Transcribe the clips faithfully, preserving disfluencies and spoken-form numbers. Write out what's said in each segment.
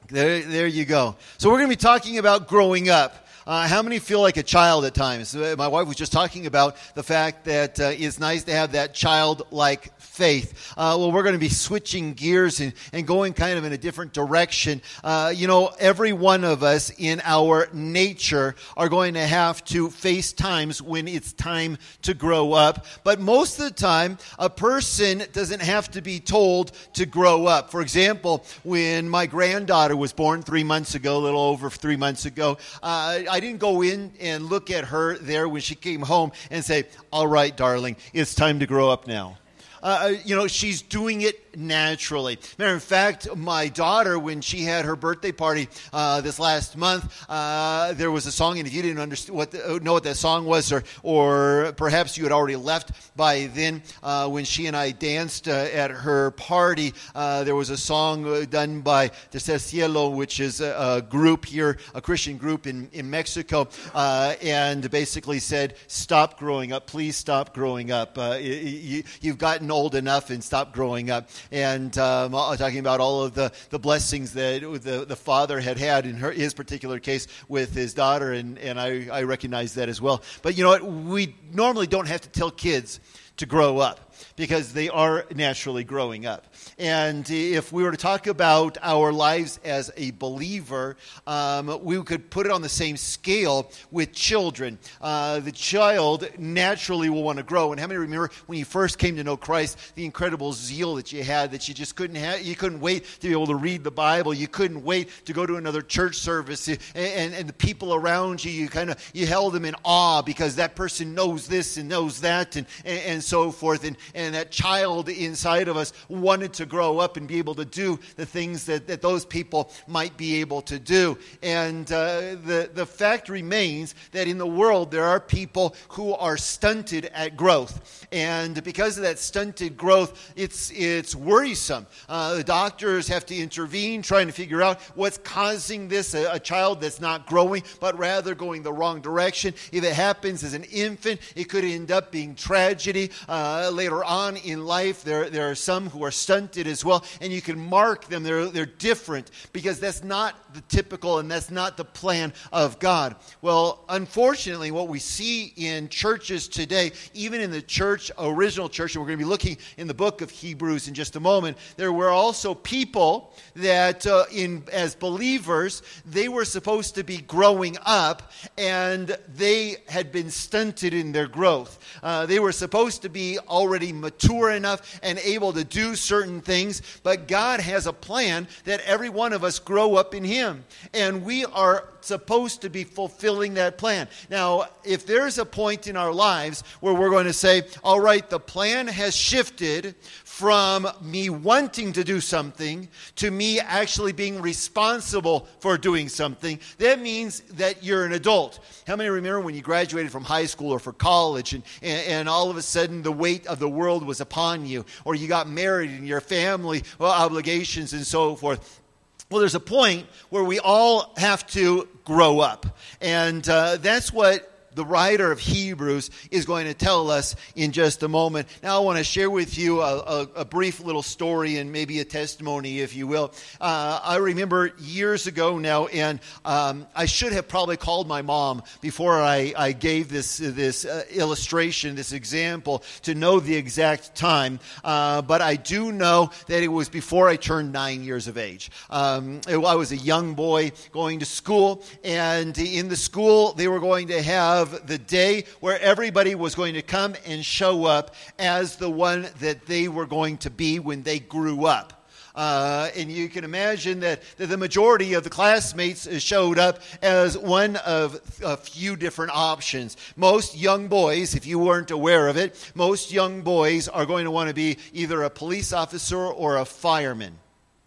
There, there you go. So we're going to be talking about growing up. Uh, how many feel like a child at times? My wife was just talking about the fact that uh, it's nice to have that childlike faith. Uh, well, we're going to be switching gears and, and going kind of in a different direction. Uh, you know, every one of us in our nature are going to have to face times when it's time to grow up. But most of the time, a person doesn't have to be told to grow up. For example, when my granddaughter was born three months ago, a little over three months ago, uh, I didn't go in and look at her there when she came home and say, all right, darling, it's time to grow up now. Uh, you know, she's doing it naturally. Matter of fact, my daughter, when she had her birthday party uh, this last month, uh, there was a song, and if you didn't understand what the, know what that song was, or or perhaps you had already left by then, uh, when she and I danced uh, at her party, uh, there was a song done by Tercer Cielo, which is a, a group here, a Christian group in, in Mexico, uh, and basically said, stop growing up, please stop growing up. Uh, you, you've gotten old enough and stop growing up. And um, talking about all of the, the blessings that the, the father had had in her, his particular case with his daughter, and, and I, I recognize that as well. But you know what? We normally don't have to tell kids to grow up because they are naturally growing up. And if we were to talk about our lives as a believer, um, we could put it on the same scale with children. Uh, the child naturally will want to grow. And how many remember when you first came to know Christ, the incredible zeal that you had, that you just couldn't have, you couldn't wait to be able to read the Bible. You couldn't wait to go to another church service. And, and, and the people around you, you kind of, you held them in awe because that person knows this and knows that and, and, and so forth. And, and that child inside of us wanted to grow up and be able to do the things that, that those people might be able to do. And uh, the, the fact remains that in the world there are people who are stunted at growth. And because of that stunted growth, it's it's worrisome. Uh, the doctors have to intervene, trying to figure out what's causing this, a, a child that's not growing, but rather going the wrong direction. If it happens as an infant, it could end up being tragedy. Uh, later on in life, there, there are some who are stunted as well, and you can mark them. They're, they're different because that's not the typical and that's not the plan of God. Well, unfortunately, what we see in churches today, even in the church, original church, and we're going to be looking in the book of Hebrews in just a moment, there were also people that uh, in as believers, they were supposed to be growing up, and they had been stunted in their growth. Uh, they were supposed to be already mature enough and able to do certain things, but God has a plan that every one of us grow up in Him, and we are supposed to be fulfilling that plan. Now, if there's a point in our lives where we're going to say, all right, the plan has shifted from me wanting to do something to me actually being responsible for doing something, that means that you're an adult. How many remember when you graduated from high school or for college and, and, and all of a sudden the weight of the world was upon you, or you got married and your family well, obligations and so forth? Well, there's a point where we all have to grow up. And uh, that's what the writer of Hebrews is going to tell us in just a moment. Now I want to share with you a, a, a brief little story and maybe a testimony, if you will. Uh, I remember years ago now, and um, I should have probably called my mom before I, I gave this, this uh, illustration, this example, to know the exact time. Uh, but I do know that it was before I turned nine years of age. Um, I was a young boy going to school, and in the school they were going to have the day where everybody was going to come and show up as the one that they were going to be when they grew up. Uh, and you can imagine that, that the majority of the classmates showed up as one of a few different options. Most young boys, if you weren't aware of it, most young boys are going to want to be either a police officer or a fireman.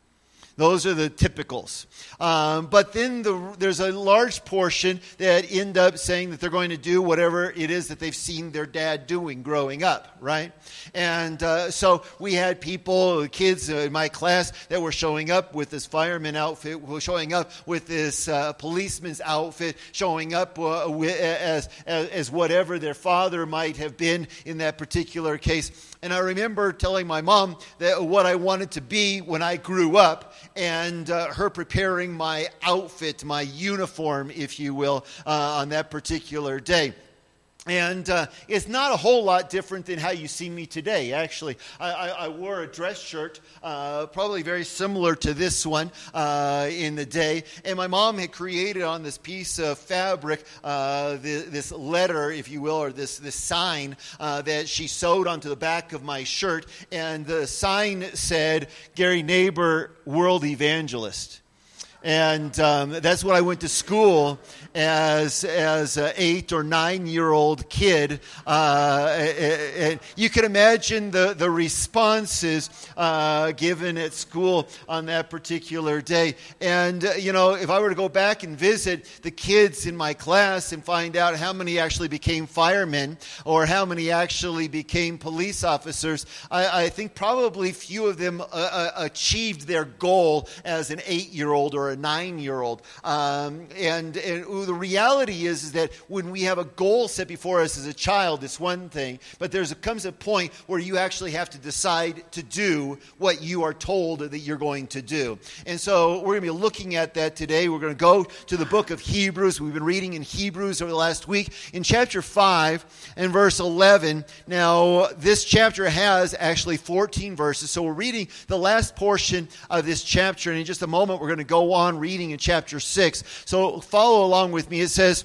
Those are the typicals. Um, but then the, there's a large portion that end up saying that they're going to do whatever it is that they've seen their dad doing growing up, right? And uh, so we had people, kids in my class that were showing up with this fireman outfit, were showing up with this uh, policeman's outfit, showing up uh, as, as, as whatever their father might have been in that particular case. And I remember telling my mom that what I wanted to be when I grew up, and uh, her preparing my outfit, my uniform, if you will, uh, on that particular day. And uh, it's not a whole lot different than how you see me today, actually. I, I, I wore a dress shirt, uh, probably very similar to this one uh, in the day. And my mom had created on this piece of fabric uh, the, this letter, if you will, or this, this sign uh, that she sewed onto the back of my shirt. And the sign said, Gary Neighbor, World Evangelist. And um, that's what I went to school as as an eight or nine year old kid. Uh, and you can imagine the the responses uh, given at school on that particular day. And uh, you know, if I were to go back and visit the kids in my class and find out how many actually became firemen or how many actually became police officers, I, I think probably few of them uh, achieved their goal as an eight year old or a nine-year-old. Um, and, and the reality is, is that when we have a goal set before us as a child, it's one thing. But there comes a point where you actually have to decide to do what you are told that you're going to do. And so we're going to be looking at that today. We're going to go to the book of Hebrews. We've been reading in Hebrews over the last week. In chapter five and verse eleven, now this chapter has actually fourteen verses. So we're reading the last portion of this chapter. And in just a moment, we're going to go on reading in chapter six. So follow along with me. It says,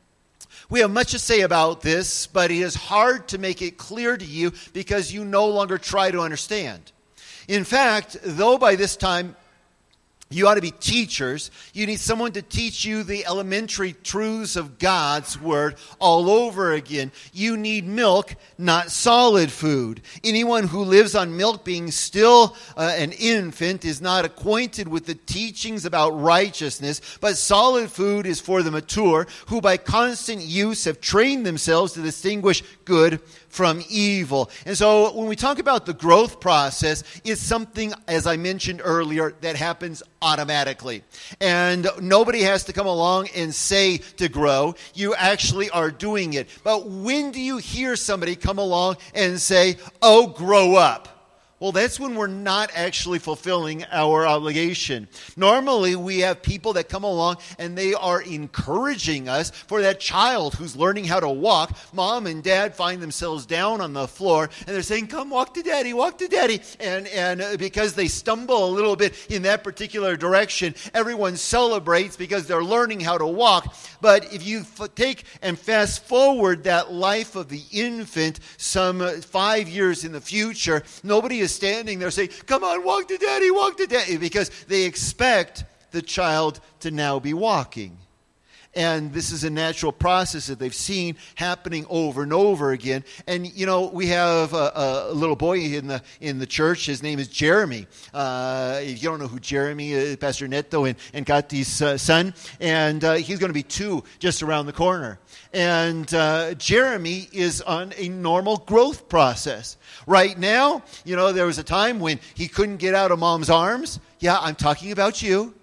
we have much to say about this, but it is hard to make it clear to you because you no longer try to understand. In fact, though by this time you ought to be teachers, you need someone to teach you the elementary truths of God's word all over again. You need milk, not solid food. Anyone who lives on milk, being still uh, an infant, is not acquainted with the teachings about righteousness, but solid food is for the mature, who by constant use have trained themselves to distinguish good from evil. And so when we talk about the growth process, it's something, as I mentioned earlier, that happens automatically. And nobody has to come along and say to grow. You actually are doing it. But when do you hear somebody come along and say, oh, grow up? Well, that's when we're not actually fulfilling our obligation. Normally, we have people that come along and they are encouraging us for that child who's learning how to walk. Mom and dad find themselves down on the floor and they're saying, come walk to daddy, walk to daddy. And, and because they stumble a little bit in that particular direction, everyone celebrates because they're learning how to walk. But if you f- take and fast forward that life of the infant some five years in the future, nobody is standing there saying, come on, walk to daddy, walk to daddy, because they expect the child to now be walking. And this is a natural process that they've seen happening over and over again. And, you know, we have a, a little boy in the in the church. His name is Jeremy. Uh, if you don't know who Jeremy is, Pastor Neto and, and Kati's uh, son. And uh, he's going to be two just around the corner. And uh, Jeremy is on a normal growth process. Right now, you know, there was a time when he couldn't get out of mom's arms. Yeah, I'm talking about you.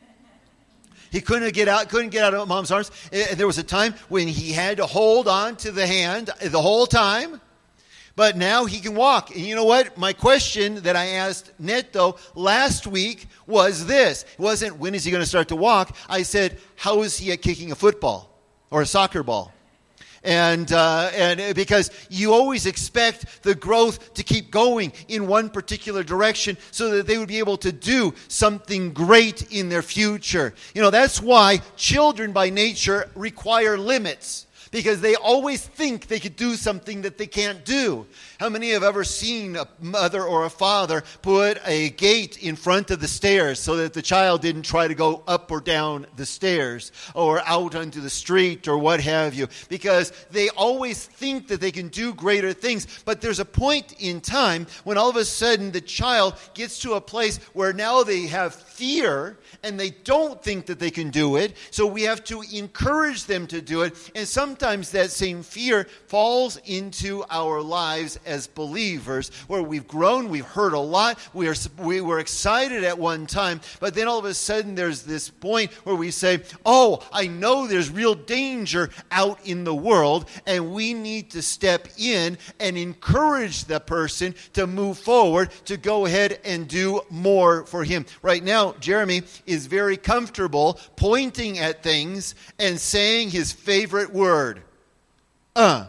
He couldn't get out, couldn't get out of mom's arms. There was a time when he had to hold on to the hand the whole time. But now he can walk. And you know what? My question that I asked Neto last week was this. It wasn't, when is he going to start to walk? I said, how is he at kicking a football or a soccer ball? And uh, and because you always expect the growth to keep going in one particular direction so that they would be able to do something great in their future. You know, that's why children by nature require limits. Because they always think they could do something that they can't do. How many have ever seen a mother or a father put a gate in front of the stairs so that the child didn't try to go up or down the stairs or out onto the street or what have you? Because they always think that they can do greater things. But there's a point in time when all of a sudden the child gets to a place where now they have fear and they don't think that they can do it. So we have to encourage them to do it. And sometimes sometimes that same fear falls into our lives as believers, where we've grown, we've heard a lot, we are we were excited at one time, but then all of a sudden there's this point where we say, oh, I know there's real danger out in the world, and we need to step in and encourage the person to move forward, to go ahead and do more for him. Right now, Jeremy is very comfortable pointing at things and saying his favorite word, uh.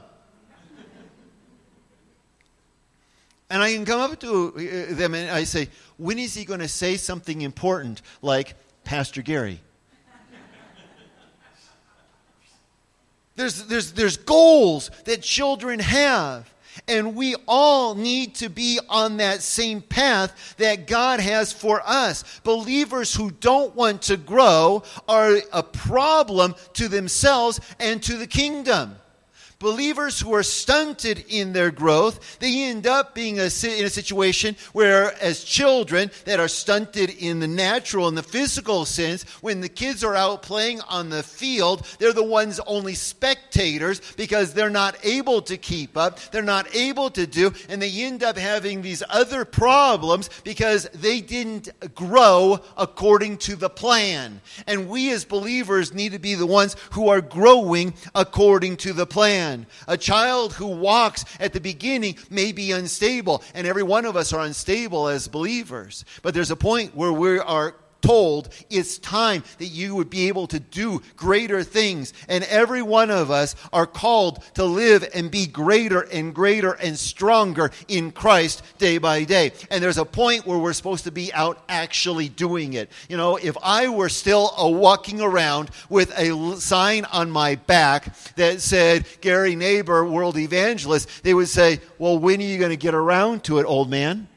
And I can come up to them and I say, when is he going to say something important like Pastor Gary? There's, there's, there's goals that children have. And we all need to be on that same path that God has for us. Believers who don't want to grow are a problem to themselves and to the kingdom. Believers who are stunted in their growth, they end up being a, in a situation where, as children that are stunted in the natural and the physical sense, when the kids are out playing on the field, they're the ones only spectators because they're not able to keep up, they're not able to do, and they end up having these other problems because they didn't grow according to the plan. And we as believers need to be the ones who are growing according to the plan. A child who walks at the beginning may be unstable, and every one of us are unstable as believers. But there's a point where we are told it's time that you would be able to do greater things. And every one of us are called to live and be greater and greater and stronger in Christ day by day. And there's a point where we're supposed to be out actually doing it. You know, if I were still uh, walking around with a sign on my back that said, Gary Neighbor, World Evangelist, they would say, well, when are you going to get around to it, old man?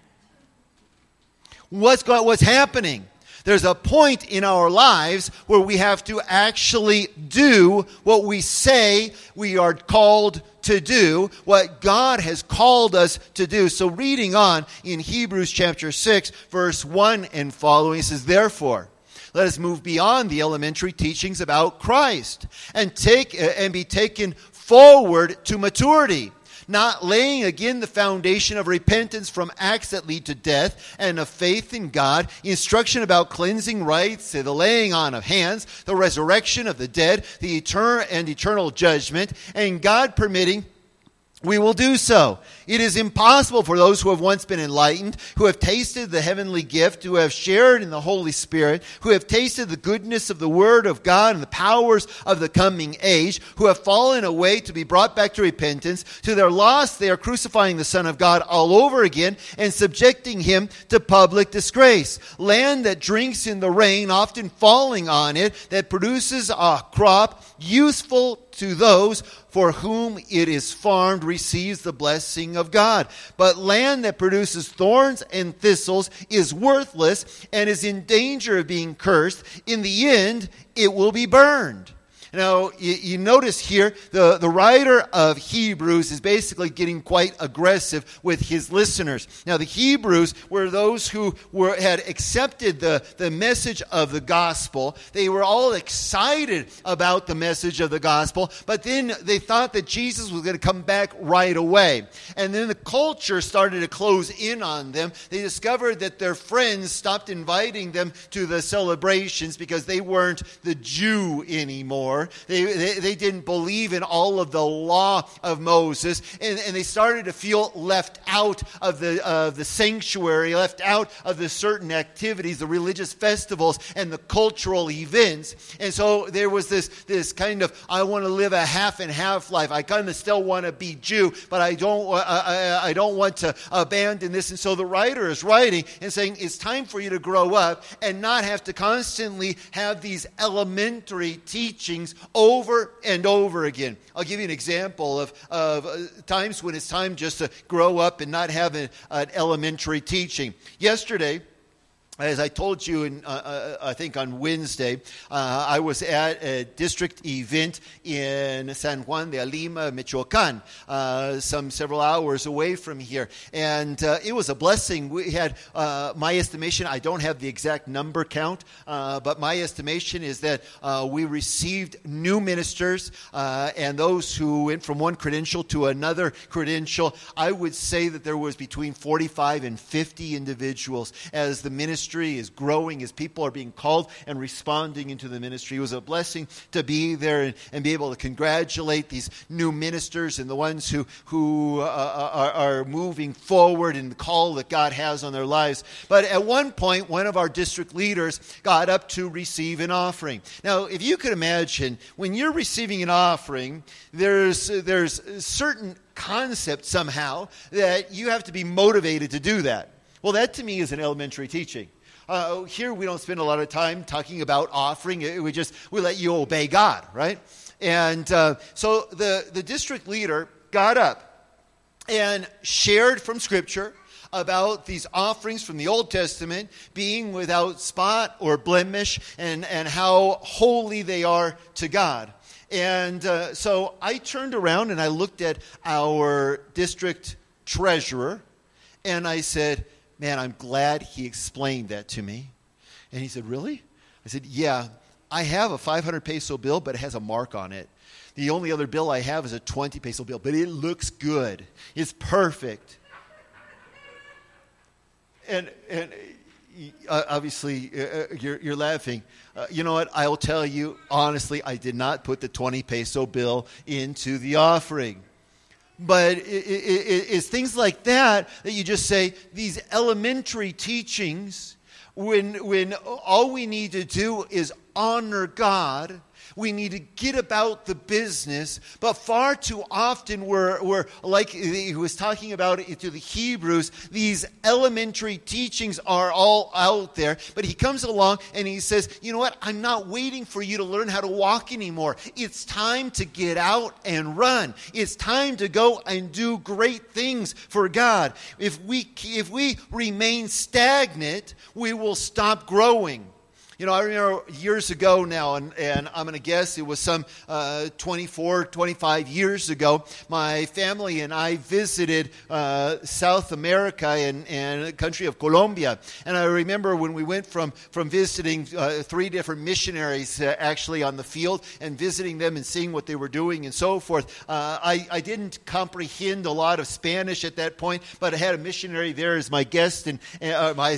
What's going, what's happening? There's a point in our lives where we have to actually do what we say we are called to do, what God has called us to do. So reading on in Hebrews chapter six, verse one and following, it says, therefore, let us move beyond the elementary teachings about Christ and take and be taken forward to maturity, not laying again the foundation of repentance from acts that lead to death and of faith in God, instruction about cleansing rites, the laying on of hands, the resurrection of the dead, the eternal and eternal judgment, and God permitting, we will do so. It is impossible for those who have once been enlightened, who have tasted the heavenly gift, who have shared in the Holy Spirit, who have tasted the goodness of the Word of God and the powers of the coming age, who have fallen away to be brought back to repentance. To their loss, they are crucifying the Son of God all over again and subjecting him to public disgrace. Land that drinks in the rain, often falling on it, that produces a crop useful to those for whom it is farmed, receives the blessing of God. But land that produces thorns and thistles is worthless and is in danger of being cursed. In the end, it will be burned. Now, you, you notice here, the, the writer of Hebrews is basically getting quite aggressive with his listeners. Now, the Hebrews were those who were had accepted the, the message of the gospel. They were all excited about the message of the gospel, but then they thought that Jesus was going to come back right away. And then the culture started to close in on them. They discovered that their friends stopped inviting them to the celebrations because they weren't the Jew anymore. They, they they didn't believe in all of the law of Moses, and, and they started to feel left out of the uh, the sanctuary, left out of the certain activities, the religious festivals, and the cultural events. And so there was this this kind of, I want to live a half and half life. I kind of still want to be Jew, but I don't uh, I, I don't want to abandon this. And so the writer is writing and saying it's time for you to grow up and not have to constantly have these elementary teachings over and over again. I'll give you an example of, of uh, times when it's time just to grow up and not have an, an elementary teaching. Yesterday, As I told you, in, uh, uh, I think on Wednesday, uh, I was at a district event in San Juan de Lima, Michoacan, uh, some several hours away from here. And uh, it was a blessing. We had, uh, my estimation, I don't have the exact number count, uh, but my estimation is that uh, we received new ministers uh, and those who went from one credential to another credential. I would say that there was between forty-five and fifty individuals as the ministry is growing, as people are being called and responding into the ministry. It was a blessing to be there and, and be able to congratulate these new ministers and the ones who, who uh, are, are moving forward in the call that God has on their lives. But at one point, one of our district leaders got up to receive an offering. Now, if you could imagine, when you're receiving an offering, there's there's certain concept somehow that you have to be motivated to do that. Well, that to me is an elementary teaching. Uh, here we don't spend a lot of time talking about offering. We just, we let you obey God, right? And uh, so the, the district leader got up and shared from Scripture about these offerings from the Old Testament being without spot or blemish and, and how holy they are to God. And uh, so I turned around and I looked at our district treasurer and I said, man, I'm glad he explained that to me. And he said, really? I said, yeah, I have a five hundred peso bill, but it has a mark on it. The only other bill I have is a twenty peso bill, but it looks good. It's perfect. And and uh, obviously, uh, you're, you're laughing. Uh, you know what? I'll tell you, honestly, I did not put the twenty peso bill into the offering. But it, it, it's things like that that you just say, these elementary teachings, when when all we need to do is honor God, we need to get about the business. But far too often we're, we're like he was talking about it to the Hebrews, these elementary teachings are all out there. But he comes along and he says, you know what, I'm not waiting for you to learn how to walk anymore. It's time to get out and run. It's time to go and do great things for God. If we, if we remain stagnant, we will stop growing. You know, I remember years ago now, and, and I'm going to guess it was some uh, twenty-four, twenty-five years ago, my family and I visited uh, South America and, and the country of Colombia. And I remember when we went from, from visiting uh, three different missionaries uh, actually on the field and visiting them and seeing what they were doing and so forth. Uh, I, I didn't comprehend a lot of Spanish at that point, but I had a missionary there as my guest, and uh, my,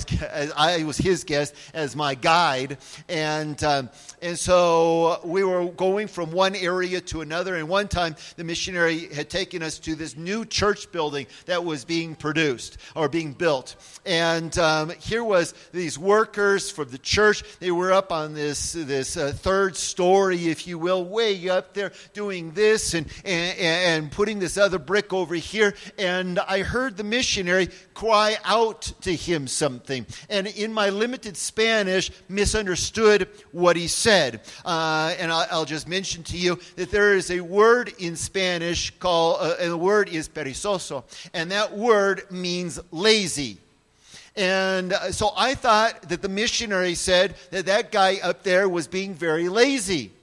I was his guest as my guide. And um, and so we were going from one area to another. And one time the missionary had taken us to this new church building that was being produced or being built. And um, here was these workers from the church. They were up on this this uh, third story, if you will, way up there doing this and, and, and putting this other brick over here. And I heard the missionary cry out to him something. And in my limited Spanish, misunderstood understood what he said. Uh, and I'll, I'll just mention to you that there is a word in Spanish called, uh, and the word is perezoso, and that word means lazy. And uh, so I thought that the missionary said that that guy up there was being very lazy.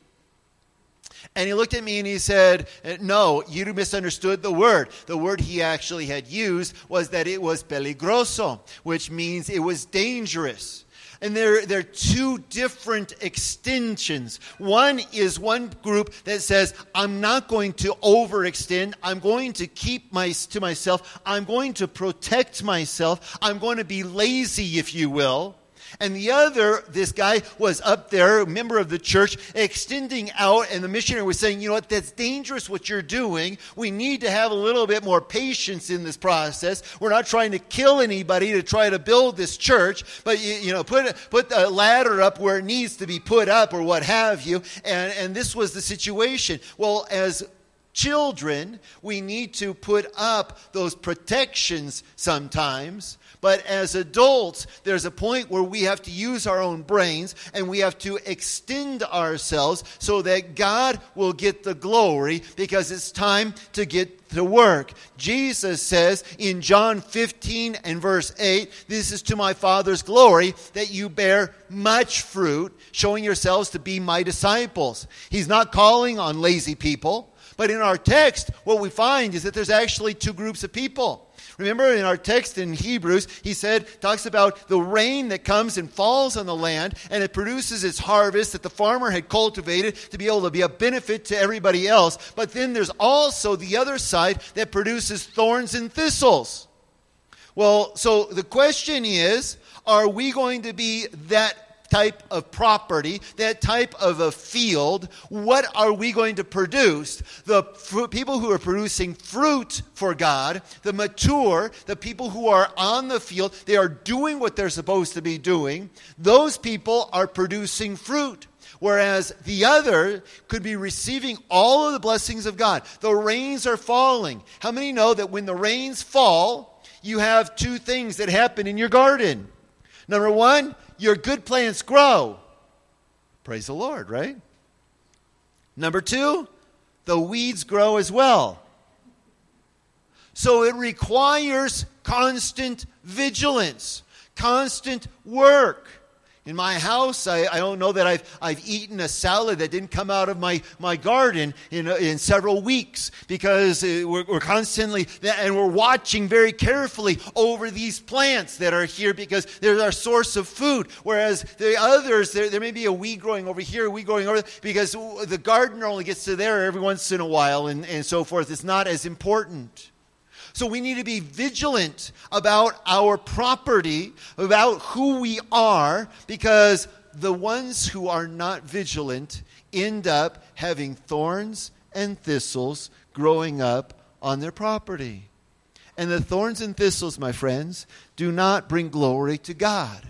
And he looked at me and he said, no, you misunderstood the word. The word he actually had used was that it was peligroso, which means it was dangerous. And there, there are two different extensions. One is one group that says, I'm not going to overextend. I'm going to keep my to myself. I'm going to protect myself. I'm going to be lazy, if you will. And the other, this guy was up there, a member of the church, extending out, and the missionary was saying, you know what, that's dangerous what you're doing. We need to have a little bit more patience in this process. We're not trying to kill anybody to try to build this church, but, you, you know, put put the ladder up where it needs to be put up or what have you. And, and this was the situation. Well, as children, we need to put up those protections sometimes. But as adults, there's a point where we have to use our own brains and we have to extend ourselves so that God will get the glory, because it's time to get to work. Jesus says in John fifteen and verse eight, "This is to my Father's glory, that you bear much fruit, showing yourselves to be my disciples." He's not calling on lazy people. But in our text, what we find is that there's actually two groups of people. Remember in our text in Hebrews, he said, talks about the rain that comes and falls on the land, and it produces its harvest that the farmer had cultivated to be able to be a benefit to everybody else. But then there's also the other side that produces thorns and thistles. Well, so the question is, are we going to be that type of property, that type of a field? What are we going to produce? The fruit, people who are producing fruit for God, the mature, the people who are on the field, they are doing what they're supposed to be doing. Those people are producing fruit. Whereas the other could be receiving all of the blessings of God. The rains are falling. How many know that when the rains fall, you have two things that happen in your garden? Number one, your good plants grow. Praise the Lord, right? Number two, the weeds grow as well. So it requires constant vigilance, constant work. In my house, I, I don't know that I've I've eaten a salad that didn't come out of my, my garden in in several weeks, because we're, we're constantly, and we're watching very carefully over these plants that are here, because they're our source of food. Whereas the others, there, there may be a weed growing over here, a weed growing over there, because the gardener only gets to there every once in a while and, and so forth. It's not as important. So we need to be vigilant about our property, about who we are, because the ones who are not vigilant end up having thorns and thistles growing up on their property. And the thorns and thistles, my friends, do not bring glory to God.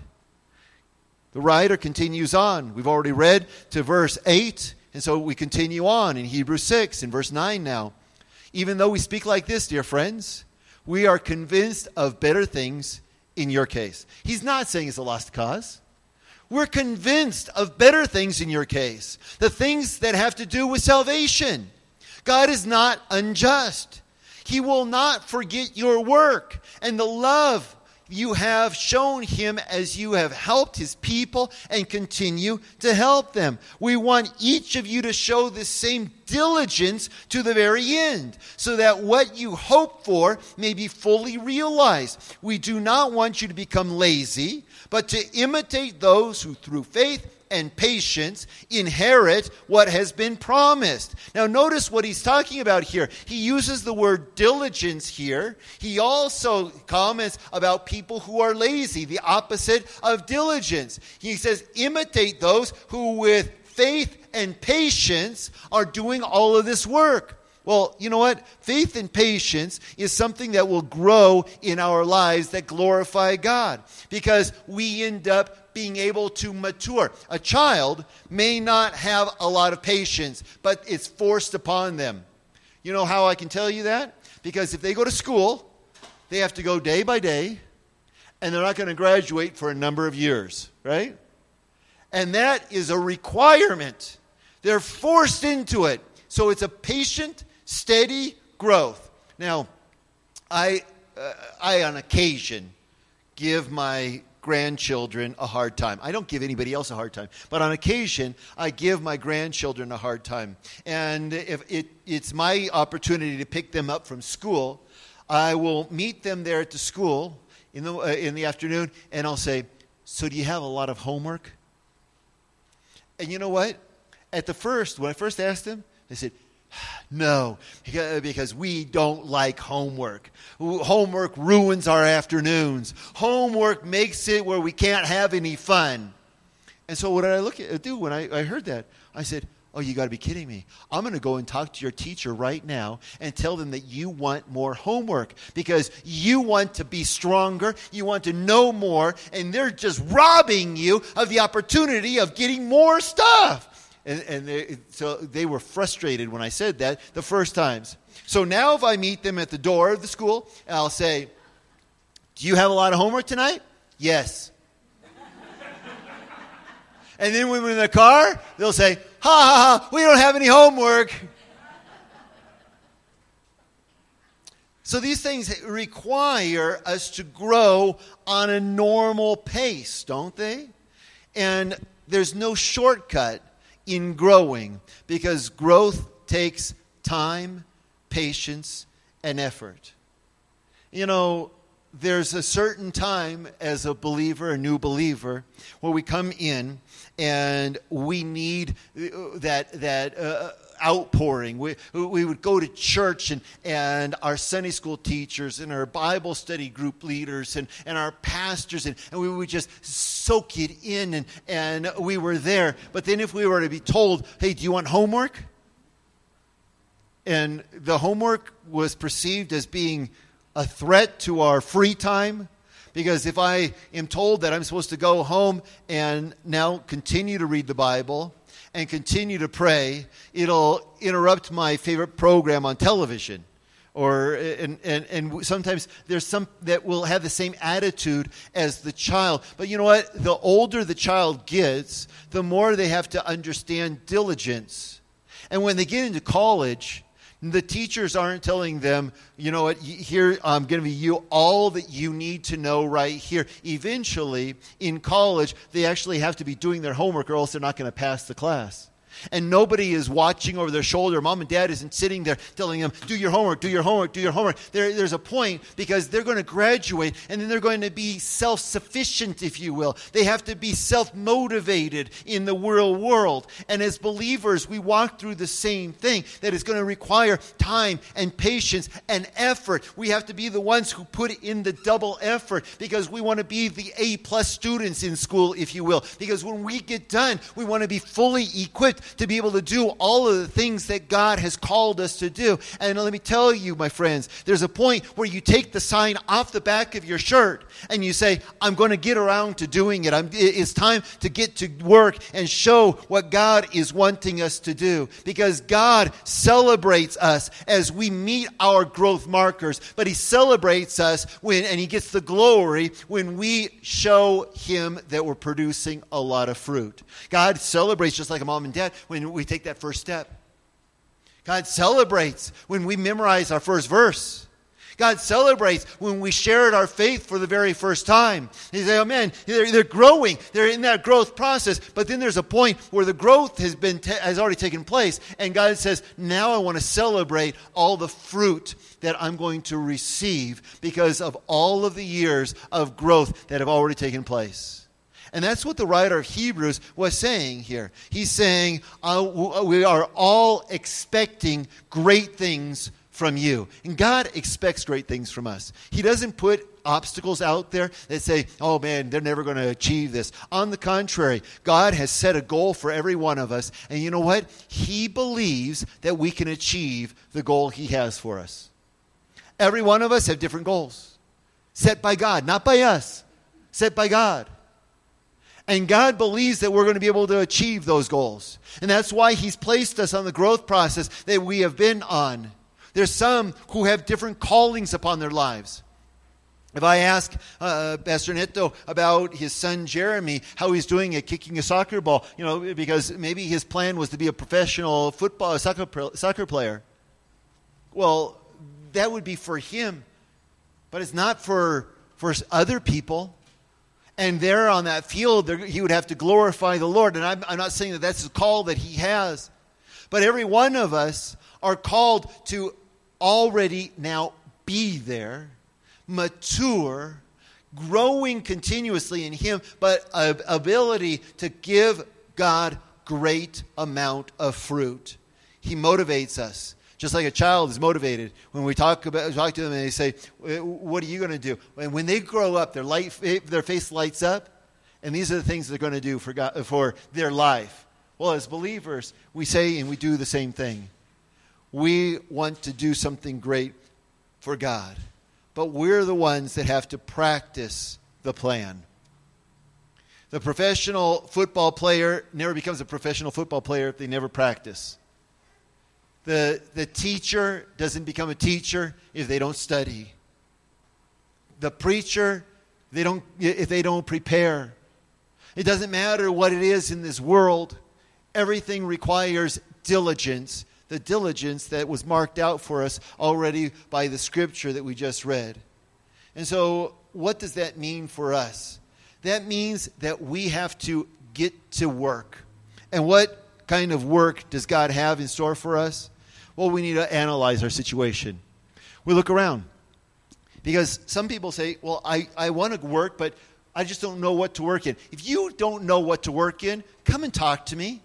The writer continues on. We've already read to verse eight, and so we continue on in Hebrews six, in verse nine now. Even though we speak like this, dear friends, we are convinced of better things in your case. He's not saying it's a lost cause. We're convinced of better things in your case. The things that have to do with salvation. God is not unjust. He will not forget your work and the love you have shown him as you have helped his people and continue to help them. We want each of you to show the same diligence to the very end, so that what you hope for may be fully realized. We do not want you to become lazy, but to imitate those who through faith and patience inherit what has been promised. Now notice what he's talking about here. He uses the word diligence here. He also comments about people who are lazy, the opposite of diligence. He says, imitate those who with faith and patience are doing all of this work. Well, you know what? Faith and patience is something that will grow in our lives that glorify God, because we end up being able to mature. A child may not have a lot of patience, but it's forced upon them. You know how I can tell you that? Because if they go to school, they have to go day by day, and they're not going to graduate for a number of years, right? And that is a requirement. They're forced into it. So it's a patient, steady growth. Now, I, uh, I on occasion give my grandchildren a hard time. I don't give anybody else a hard time, but on occasion I give my grandchildren a hard time. And if it, it's my opportunity to pick them up from school, I will meet them there at the school in the uh, in the afternoon, and I'll say, "So do you have a lot of homework?" And you know what? At the first, when I first asked them, they said, "No, because we don't like homework. Homework ruins our afternoons. Homework makes it where we can't have any fun." And so what did I look at do when I, I heard that? I said, "Oh, you got to be kidding me. I'm going to go and talk to your teacher right now and tell them that you want more homework because you want to be stronger, you want to know more, and they're just robbing you of the opportunity of getting more stuff." And, and they, so they were frustrated when I said that the first times. So now if I meet them at the door of the school, I'll say, do you have a lot of homework tonight? Yes. And then when we're in the car, they'll say, ha ha ha, we don't have any homework. So these things require us to grow on a normal pace, don't they? And there's no shortcut in growing because growth takes time, patience, and effort. You know, there's a certain time as a believer, a new believer, where we come in and we need that that uh, outpouring. We we would go to church and, and our Sunday school teachers and our Bible study group leaders and, and our pastors and, and we would just soak it in and, and we were there. But then if we were to be told, hey, do you want homework? And the homework was perceived as being a threat to our free time. Because if I am told that I'm supposed to go home and now continue to read the Bible and continue to pray, it'll interrupt my favorite program on television. Or and, and, and sometimes there's some that will have the same attitude as the child. But you know what? The older the child gets, the more they have to understand diligence. And when they get into college, the teachers aren't telling them, you know what, here I'm going to give you all that you need to know right here. Eventually, in college, they actually have to be doing their homework or else they're not going to pass the class. And nobody is watching over their shoulder. Mom and dad isn't sitting there telling them, do your homework, do your homework, do your homework. There, there's a point because they're going to graduate and then they're going to be self-sufficient, if you will. They have to be self-motivated in the real world. And as believers, we walk through the same thing that is going to require time and patience and effort. We have to be the ones who put in the double effort because we want to be the A-plus students in school, if you will. Because when we get done, we want to be fully equipped to be able to do all of the things that God has called us to do. And let me tell you, my friends, there's a point where you take the sign off the back of your shirt and you say, I'm going to get around to doing it. I'm, it's time to get to work and show what God is wanting us to do. Because God celebrates us as we meet our growth markers, but He celebrates us when, and He gets the glory when we show Him that we're producing a lot of fruit. God celebrates just like a mom and dad when we take that first step. God celebrates when we memorize our first verse. God celebrates when we shared our faith for the very first time. He say, oh man, they're, they're growing. They're in that growth process. But then there's a point where the growth has been ta- has already taken place. And God says, now I want to celebrate all the fruit that I'm going to receive because of all of the years of growth that have already taken place. And that's what the writer of Hebrews was saying here. He's saying, uh, we are all expecting great things from you. And God expects great things from us. He doesn't put obstacles out there that say, oh man, they're never going to achieve this. On the contrary, God has set a goal for every one of us. And you know what? He believes that we can achieve the goal He has for us. Every one of us have different goals. Set by God, not by us. Set by God. And God believes that we're going to be able to achieve those goals. And that's why He's placed us on the growth process that we have been on. There's some who have different callings upon their lives. If I ask uh, Pastor Neto about his son Jeremy, how he's doing at kicking a soccer ball, you know, because maybe his plan was to be a professional football soccer soccer player. Well, that would be for him, but it's not for for other people. And there on that field, there, he would have to glorify the Lord. And I'm, I'm not saying that that's the call that he has. But every one of us are called to already now be there, mature, growing continuously in Him, but a ability to give God great amount of fruit. He motivates us. Just like a child is motivated. When we talk about talk to them and they say, what are you going to do? And when they grow up, their light, their face lights up, and these are the things they're going to do for God, for their life. Well, as believers, we say and we do the same thing. We want to do something great for God, but we're the ones that have to practice the plan. The professional football player never becomes a professional football player if they never practice. The, the teacher doesn't become a teacher if they don't study. The preacher, they don't, if they don't prepare. It doesn't matter what it is in this world. Everything requires diligence. The diligence that was marked out for us already by the scripture that we just read. And so, what does that mean for us? That means that we have to get to work. And what kind of work does God have in store for us? Well, we need to analyze our situation. We look around. Because some people say, well, I, I want to work, but I just don't know what to work in. If you don't know what to work in, come and talk to me.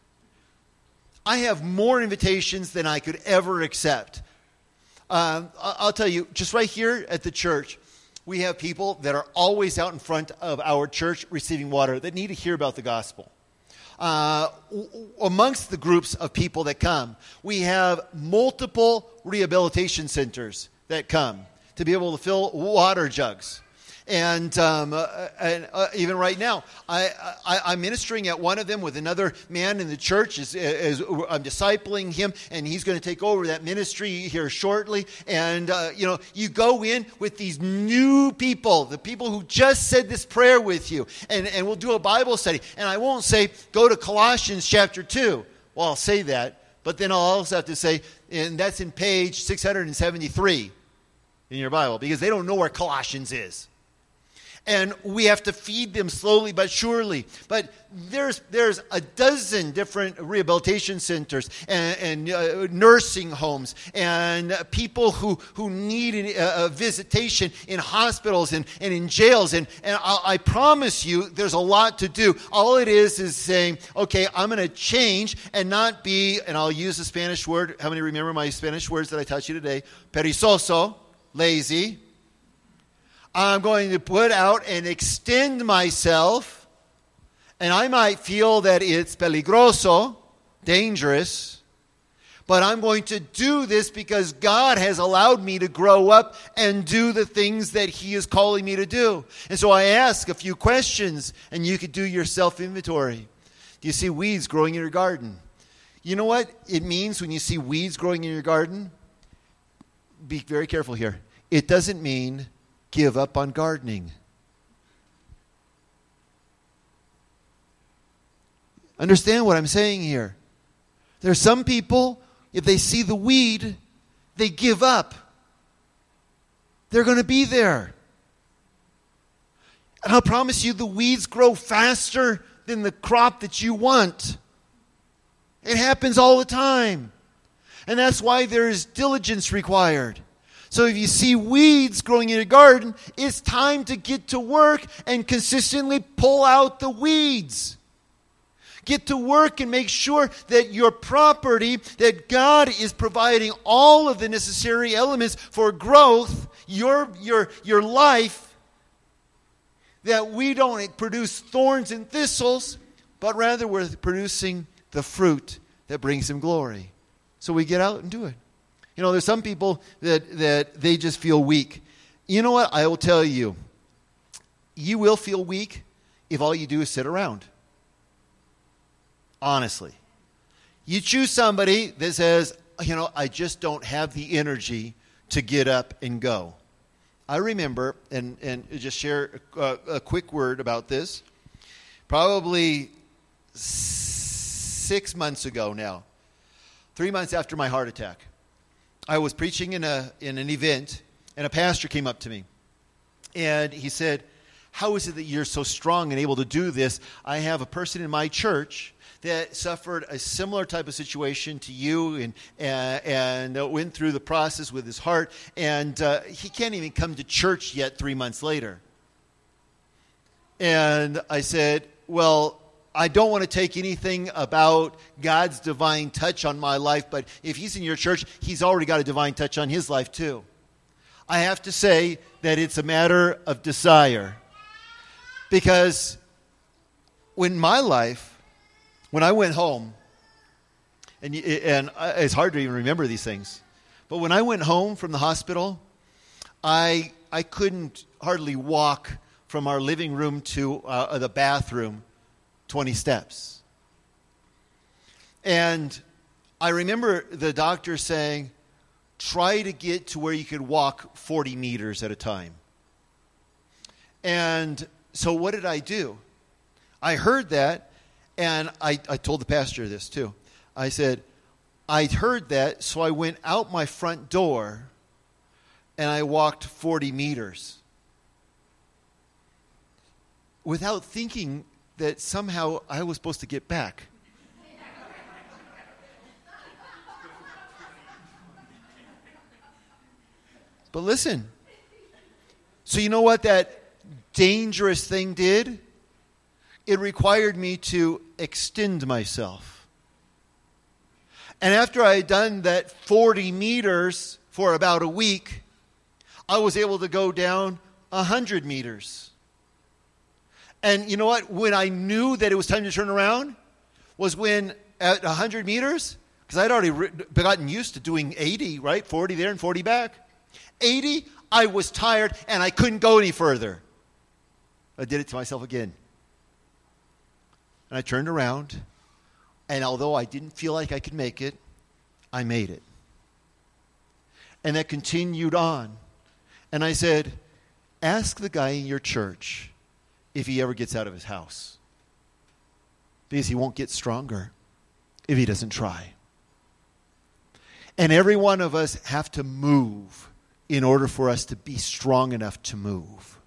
I have more invitations than I could ever accept. Um, I'll tell you, just right here at the church, we have people that are always out in front of our church receiving water that need to hear about the gospel. Uh, amongst the groups of people that come, we have multiple rehabilitation centers that come to be able to fill water jugs. And, um, uh, and uh, even right now, I, I, I'm ministering at one of them with another man in the church. As, as I'm discipling him, and he's going to take over that ministry here shortly. And, uh, you know, you go in with these new people, the people who just said this prayer with you, and, and we'll do a Bible study. And I won't say, go to Colossians chapter two. Well, I'll say that, but then I'll also have to say, and that's in page six hundred seventy-three in your Bible, because they don't know where Colossians is. And we have to feed them slowly but surely. But there's there's a dozen different rehabilitation centers and, and uh, nursing homes and uh, people who, who need a, a visitation in hospitals and, and in jails. And, and I, I promise you there's a lot to do. All it is is saying, okay, I'm going to change and not be, and I'll use the Spanish word. How many remember my Spanish words that I taught you today? Perezoso, lazy. I'm going to put out and extend myself, and I might feel that it's peligroso, dangerous, but I'm going to do this because God has allowed me to grow up and do the things that He is calling me to do. And so I ask a few questions, and you could do your self-inventory. Do you see weeds growing in your garden? You know what it means when you see weeds growing in your garden? Be very careful here. It doesn't mean give up on gardening. Understand what I'm saying here. There are some people, if they see the weed, they give up. They're going to be there. And I'll promise you the weeds grow faster than the crop that you want. It happens all the time. And that's why there is diligence required. So if you see weeds growing in your garden, it's time to get to work and consistently pull out the weeds. Get to work and make sure that your property, that God is providing all of the necessary elements for growth, your, your, your life, that we don't produce thorns and thistles, but rather we're producing the fruit that brings Him glory. So we get out and do it. You know, there's some people that, that they just feel weak. You know what? I will tell you. You will feel weak if all you do is sit around. Honestly. You choose somebody that says, you know, I just don't have the energy to get up and go. I remember, and, and just share a, a quick word about this. Probably six months ago now. Three months after my heart attack. I was preaching in a in an event, and a pastor came up to me. And he said, how is it that you're so strong and able to do this? I have a person in my church that suffered a similar type of situation to you and uh, and uh, went through the process with his heart. And uh, he can't even come to church yet three months later. And I said, well, I don't want to take anything about God's divine touch on my life, but if he's in your church, he's already got a divine touch on his life too. I have to say that it's a matter of desire. Because when my life, when I went home, and, and it's hard to even remember these things, but when I went home from the hospital, I I couldn't hardly walk from from our living room to uh, the bathroom, twenty steps. And I remember the doctor saying, try to get to where you could walk forty meters at a time. And so what did I do? I heard that, and I, I told the pastor this too. I said, I heard that, so I went out my front door, and I walked forty meters. Without thinking that somehow I was supposed to get back. But listen, so you know what that dangerous thing did? It required me to extend myself. And after I had done that forty meters for about a week, I was able to go down one hundred meters. And you know what? When I knew that it was time to turn around was when at one hundred meters, because I'd already re- gotten used to doing eighty, right? forty there and forty back. eighty, I was tired and I couldn't go any further. I did it to myself again. And I turned around, and although I didn't feel like I could make it, I made it. And that continued on. And I said, ask the guy in your church if he ever gets out of his house. Because he won't get stronger if he doesn't try. And every one of us have to move in order for us to be strong enough to move.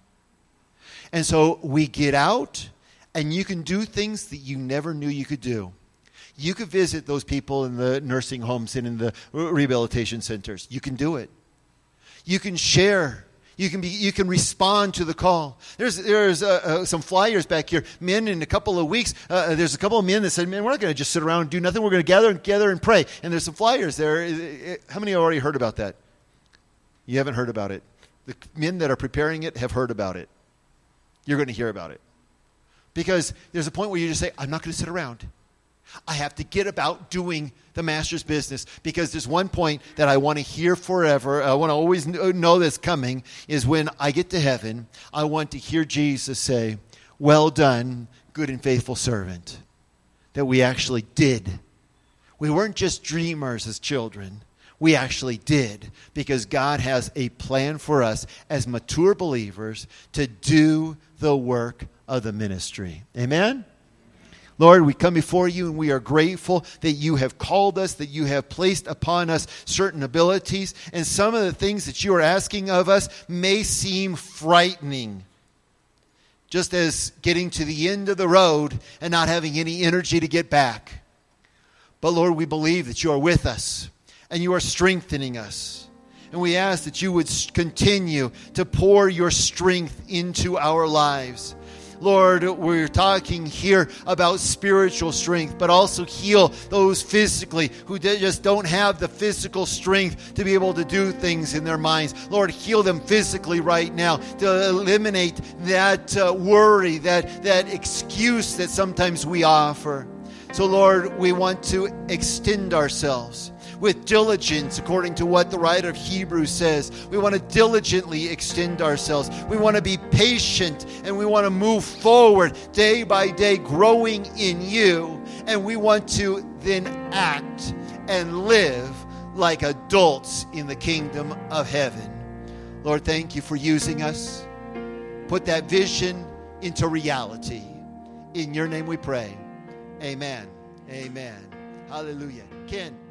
And so we get out, and you can do things that you never knew you could do. You could visit those people in the nursing homes and in the rehabilitation centers. You can do it. You can share. You can be. You can respond to the call. There's there's uh, uh, some flyers back here. Men, in a couple of weeks, uh, there's a couple of men that said, "Man, we're not going to just sit around and do nothing. We're going to gather and gather and pray." And there's some flyers there. How many have already heard about that? You haven't heard about it. The men that are preparing it have heard about it. You're going to hear about it. Because there's a point where you just say, I'm not going to sit around. I have to get about doing the master's business. Because there's one point that I want to hear forever, I want to always know that's coming, is when I get to heaven, I want to hear Jesus say, well done, good and faithful servant. That we actually did. We weren't just dreamers as children. We actually did, because God has a plan for us as mature believers to do the work of the ministry. Amen? Lord, we come before you and we are grateful that you have called us, that you have placed upon us certain abilities, and some of the things that you are asking of us may seem frightening. Just as getting to the end of the road and not having any energy to get back. But Lord, we believe that you are with us. And you are strengthening us. And we ask that you would continue to pour your strength into our lives. Lord, we're talking here about spiritual strength, but also heal those physically who just don't have the physical strength to be able to do things in their minds. Lord, heal them physically right now to eliminate that uh, worry, that, that excuse that sometimes we offer. So, Lord, we want to extend ourselves with diligence, according to what the writer of Hebrews says. We want to diligently extend ourselves. We want to be patient, and we want to move forward day by day, growing in you. And we want to then act and live like adults in the kingdom of heaven. Lord, thank you for using us. Put that vision into reality. In your name we pray. Amen. Amen. Hallelujah. Ken.